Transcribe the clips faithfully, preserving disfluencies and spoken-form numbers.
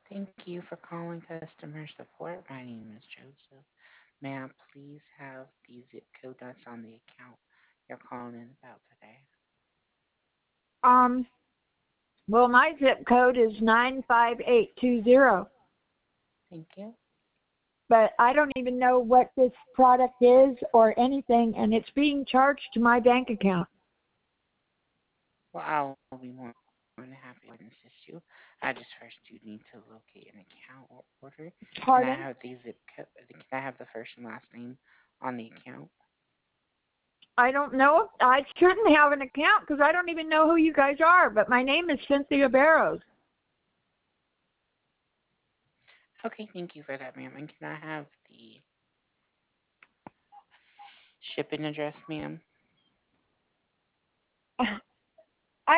Thank you for calling customer support. My name is Joseph. May I please have the zip code that's on the account you're calling in about today? Um, well, my zip code is nine five eight two zero, Thank you. but I don't even know what this product is or anything, and it's being charged to my bank account. Well, I'll be more than happy to assist you. I just first do need to locate an account or order. Can I have Pardon? the zip code? Can I have the first and last name on the account? I don't know. I shouldn't have an account because I don't even know who you guys are, but my name is Cynthia Barrows. Okay, thank you for that, ma'am. And can I have the shipping address, ma'am? I,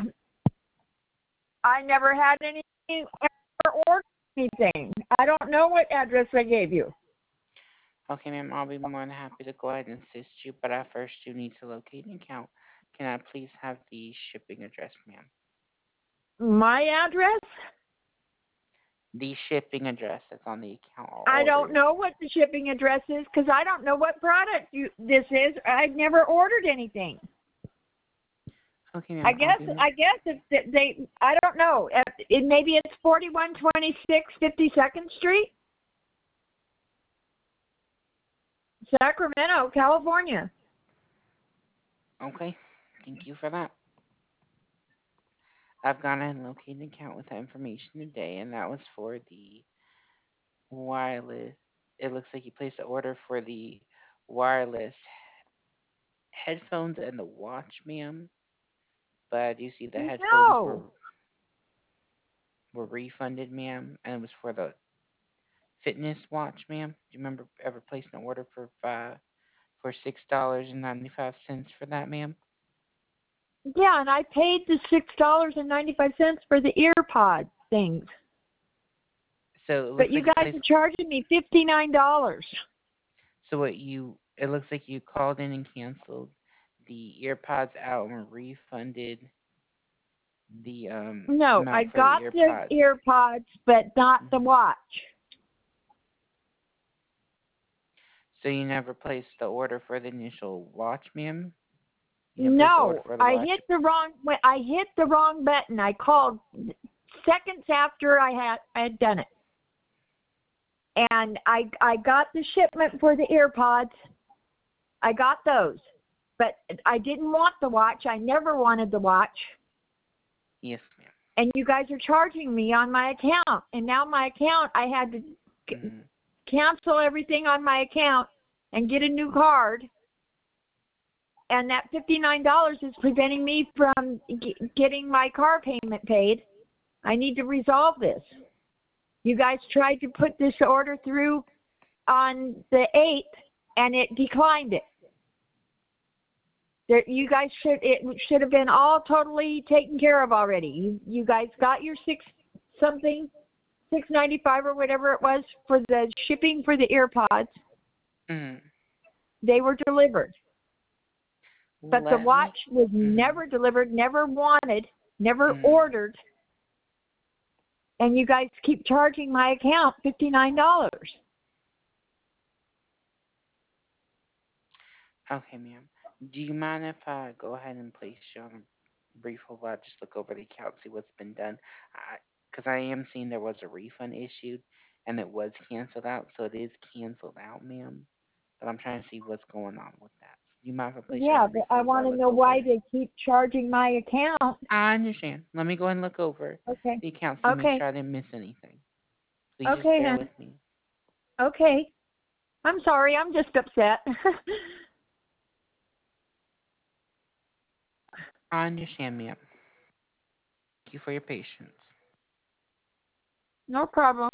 I never had any ever ordered anything. I don't know what address I gave you. Okay, ma'am, I'll be more than happy to go ahead and assist you, but I first do need to locate an account. Can I please have the shipping address, ma'am? My address? The shipping address that's on the account or I order. don't know what the shipping address is because I don't know what product you, this is. I've never ordered anything. Okay, I ma'am, I'll guess be more. I guess it's that they. I don't know. It, maybe it's forty-one twenty-six fifty-second Street, Sacramento, California. Okay, thank you for that. I've gone ahead and located an account with that information today, and that was for the wireless. It looks like you placed an order for the wireless headphones and the watch, ma'am. But you see the headphones were No. were refunded, ma'am, and it was for the fitness watch, ma'am. Do you remember ever placing an order for five for six dollars and ninety five cents for that, ma'am? Yeah, and I paid the six dollars and ninety-five cents for the earpod things, So it but looks you like you guys placed. are charging me fifty-nine dollars. So what you? It looks like you called in and canceled the earpods out and refunded the um No, I amount for the got the earpods. earpods, but not the hmm watch. So you never placed the order for the initial watch, ma'am. You didn't place the order No, for the I watch. hit the wrong. I hit the wrong button. I called seconds after I had I had done it, and I I got the shipment for the earpods. I got those, but I didn't want the watch. I never wanted the watch, Yes, ma'am. and you guys are charging me on my account, and now my account I had to c- hmm cancel everything on my account and get a new card, and that fifty-nine dollars is preventing me from g- getting my car payment paid. I need to resolve this. You guys tried to put this order through on the eighth, and it declined it. There, you guys should it should have been all totally taken care of already. You you guys got your six something six ninety five or whatever it was for the shipping for the earpods. hmm They were delivered, but the Let me. watch was hmm never delivered, never wanted, never hmm ordered, and you guys keep charging my account fifty nine dollars. Okay, ma'am. Do you mind if I go ahead and place you on a brief hold while I just look over the account, see what's been done? Because I, 'cause I am seeing there was a refund issued and it was canceled out, so it is canceled out, ma'am. But I'm trying to see what's going on with that. Do you mind if I place you on Yeah, a but brief I hold while want I to look know over? why they keep charging my account. I understand. Let me go ahead and look over Okay. the account to make Okay. sure I didn't miss anything. Please just Okay, bear hon. with me. Okay. I'm sorry. I'm just upset. I understand, ma'am. Thank you for your patience. No problem.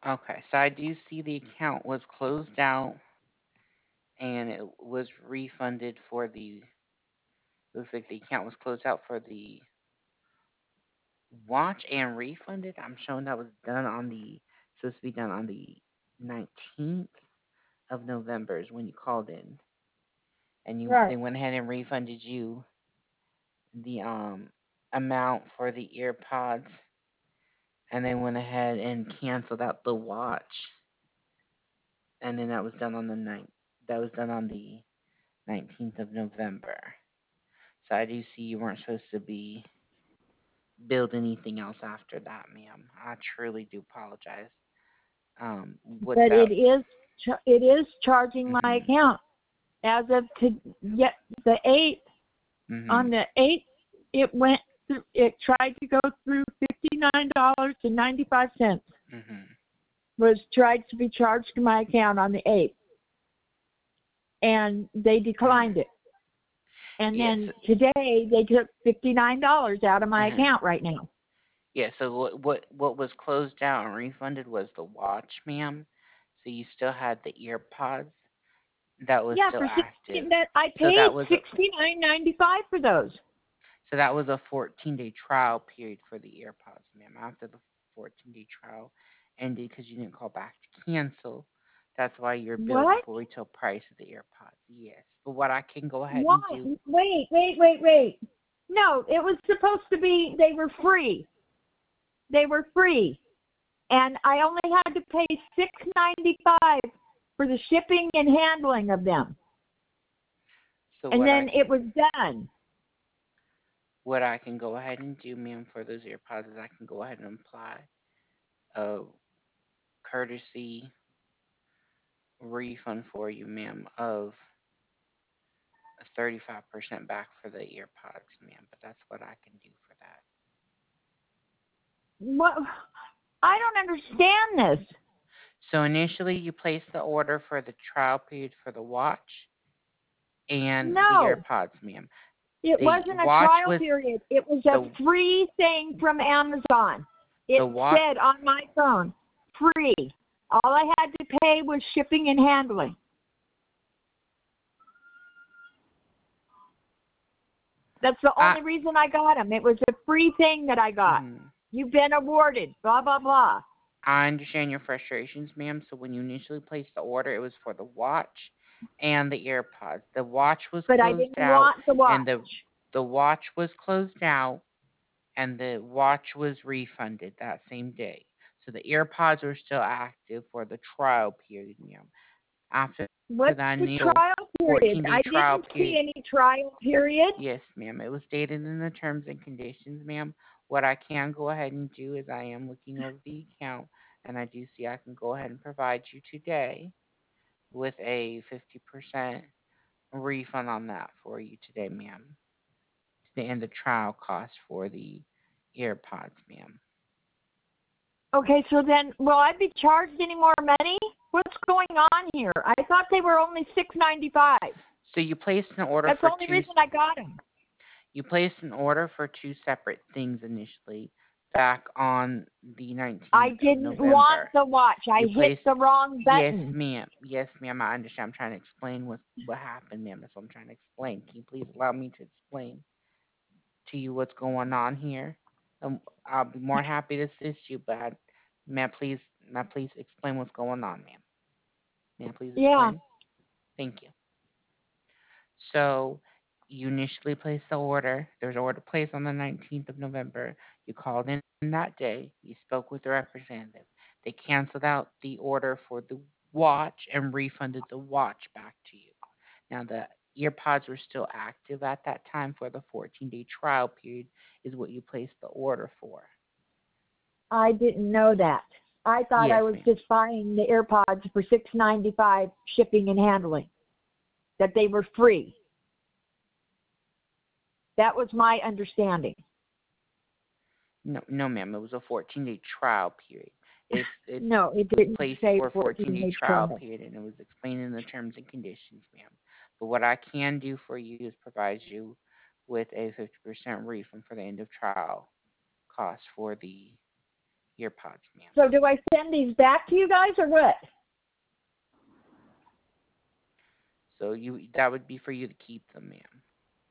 Okay, so I do see the account was closed out and it was refunded for the looks like the account was closed out for the watch and refunded. I'm showing that was done on the supposed to be done on the nineteenth of November is when you called in, and you Right. they went ahead and refunded you the um amount for the earpods, and they went ahead and canceled out the watch, and then that was done on the ninth. That was done on the nineteenth of November. So I do see you weren't supposed to be build anything else after that, ma'am. I truly do apologize. Um, with But that, it is ch- it is charging my mhm, account as of to yet the eighth. On mhm, the eighth, it went through, it tried to go through fifty nine dollars and ninety five cents mhm. was tried to be charged to my account on the eighth, and they declined Mhm. it. And Yes. then today they took fifty nine dollars out of my Mhm. account right now. Yeah. So what what what was closed out and refunded was the watch, ma'am. So you still had the earpods that was Yeah, still for active. sixteen that I So paid that was a sixty nine ninety five for those. so that was a fourteen day trial period for the earpods, ma'am. After the fourteen day trial ended because you didn't call back to cancel, that's why you're billed the What? full retail price of the earpods. Yes. But what I can go ahead Why? and do. Wait, wait, wait, wait. No, it was supposed to be they were free. They were free. And I only had to pay six ninety five for the shipping and handling of them. So And what I then it can was done. what I can go ahead and do, ma'am, for those earpods is I can go ahead and apply a courtesy refund for you, ma'am, of thirty-five percent back for the earpods, ma'am. But that's what I can do for that. What? I don't understand this. So initially, you placed the order for the trial period for the watch and the No, earpods, ma'am. it The wasn't a watch trial was period. It was a the free thing from Amazon. It the watch. said on my phone, free. All I had to pay was shipping and handling. That's the I only reason I got them. It was a free thing that I got. mhm. You've been awarded, blah, blah, blah. I understand your frustrations, ma'am. So when you initially placed the order, it was for the watch and the AirPods. The watch was But I closed didn't out, want the watch. and the the watch was closed out, and the watch was refunded that same day. So the AirPods are still active for the trial period, ma'am. After What's that the initial trial period? fourteen day I trial didn't see period, any trial period. yes, ma'am, it was stated in the terms and conditions, ma'am. What I can go ahead and do is I am looking over the account, and I do see I can go ahead and provide you today with a fifty percent refund on that for you today, ma'am. And the trial cost for the AirPods, ma'am. Okay, so then will I be charged any more money? What's going on here? I thought they were only six ninety five. So you placed an order That's the for only two reason I got them. you placed an order for two separate things initially back on the I nineteenth of didn't want November. the watch. I You hit placed the wrong yes, button. ma'am. Yes, ma'am. I understand. I'm trying to explain what what happened, ma'am. That's what I'm trying to explain. Can you please allow me to explain to you what's going on here? Um, I'll be more happy to assist you, but I, may I please, may I please explain what's going on, ma'am? May I please Yeah, explain? Thank you. So you initially placed the order. There's an order placed on the nineteenth of November. You called in that day. You spoke with the representative. They canceled out the order for the watch and refunded the watch back to you. Now, the earpods were still active at that time for the fourteen day trial period, is what you placed the order for. I didn't know that. I thought I Yes, was ma'am. just buying the AirPods for six ninety five shipping and handling. That they were free. That was my understanding. No, no, ma'am. It was a fourteen day trial period. It it No, it was didn't placed say for a fourteen fourteen day day trial trial. period, and it was explained in the terms and conditions, ma'am. But what I can do for you is provide you with a fifty percent refund for the end of trial cost for the ear pods, ma'am. So do I send these back to you guys or what? So you that would be for you to keep them, ma'am.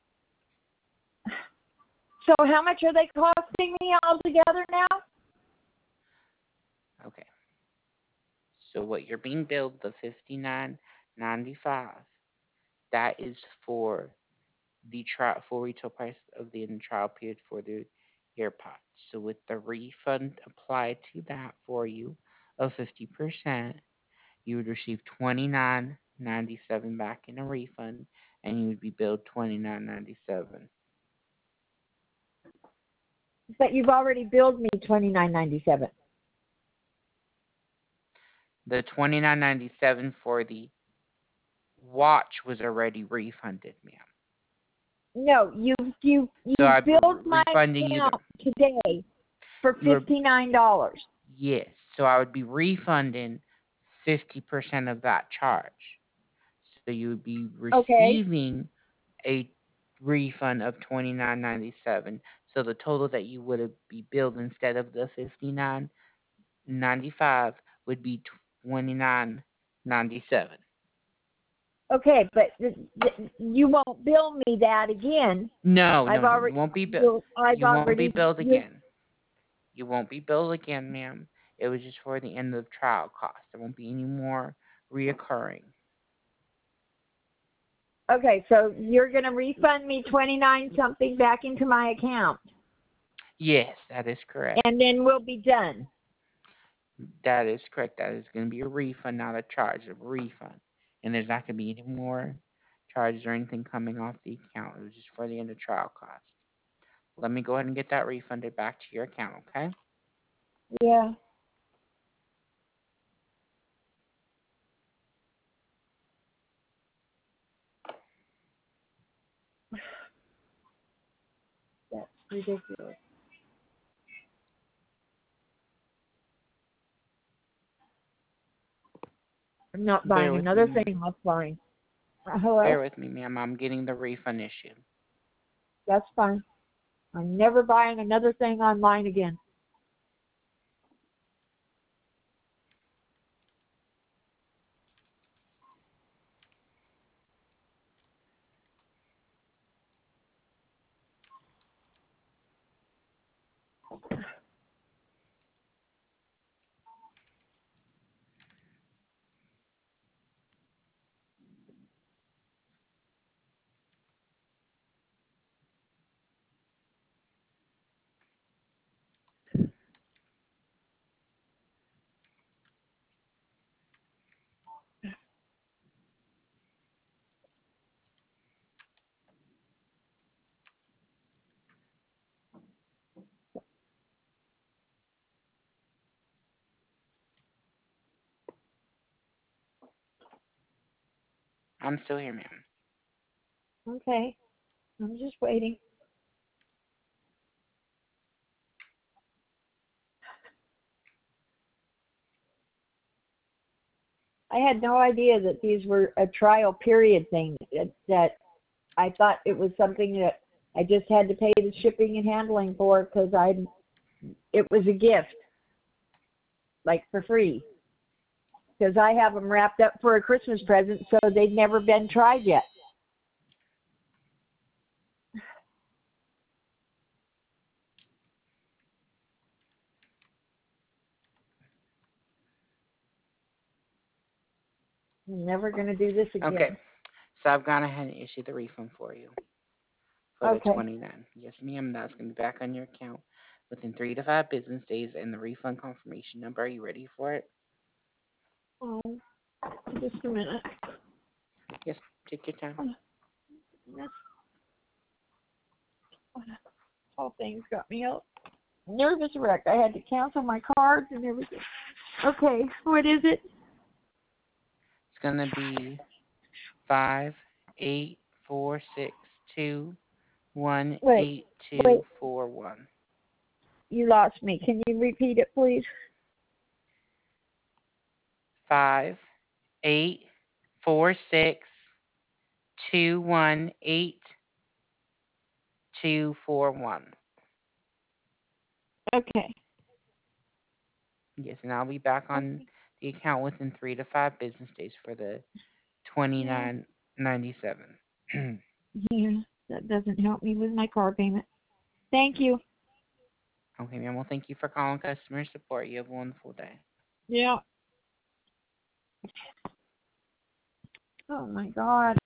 So how much are they costing me altogether now? Okay. So what you're being billed, the fifty-nine ninety-five, that is for the trial full retail price of the end trial period for the AirPods. So with the refund applied to that for you of fifty percent, you would receive twenty-nine ninety-seven back in a refund, and you would be billed twenty-nine ninety-seven. But you've already billed me twenty-nine ninety-seven. The twenty-nine ninety-seven for the watch was already refunded, ma'am. No, you you So you I'm billed my refunding you account the today for you were fifty-nine dollars. yes. So I would be refunding fifty percent of that charge. So you would be Okay. receiving a refund of twenty-nine ninety-seven. So the total that you would have be billed instead of the fifty-nine ninety-five would be twenty-nine ninety-seven. Okay, but th- th- you won't bill me that again. No, no, I've no. You already won't be billed. you, I've You won't be already billed you, again. You won't be billed again, ma'am. It was just for the end of trial cost. There won't be any more reoccurring. Okay, so you're going to refund me twenty-nine something back into my account. Yes, that is correct. And then we'll be done. That is correct. That is going to be a refund, not a charge. A refund. And there's not going to be any more charges or anything coming off the account. It was just for the end of trial cost. Let me go ahead and get that refunded back to your account, okay? Yeah. That's ridiculous. I'm not Bear buying with me, another ma'am. thing offline. Uh, hello? Bear with me, ma'am. I'm getting the refund issued. That's fine. I'm never buying another thing online again. I'm still here, ma'am. Okay. I'm just waiting. I had no idea that these were a trial period thing. That, that I thought it was something that I just had to pay the shipping and handling for because I it was a gift, like for free. Because I have them wrapped up for a Christmas present, so they've never been tried yet. I'm never going to do this Okay. again. So I've gone ahead and issued the refund for you for the Okay. twenty-nine. Yes, ma'am. That's going to be back on your account within three to five business days, and the refund confirmation number. Are you ready for it? Oh, just a minute. Yes. Take your time. This whole thing's got me all nervous wreck. I had to cancel my cards and everything. Okay, what is it? It's going to be five eight four six two one Wait, eight wait. two four one. You lost me. Can you repeat it, please? Five eight four six two one eight two four one. Okay. Yes, and I'll be back on Okay. the account within three to five business days for the twenty Yeah. nine ninety seven. Yeah. That doesn't help me with my car payment. Thank you. Okay, ma'am. Well, thank you for calling customer support. You have a wonderful day. Yeah. Oh my God.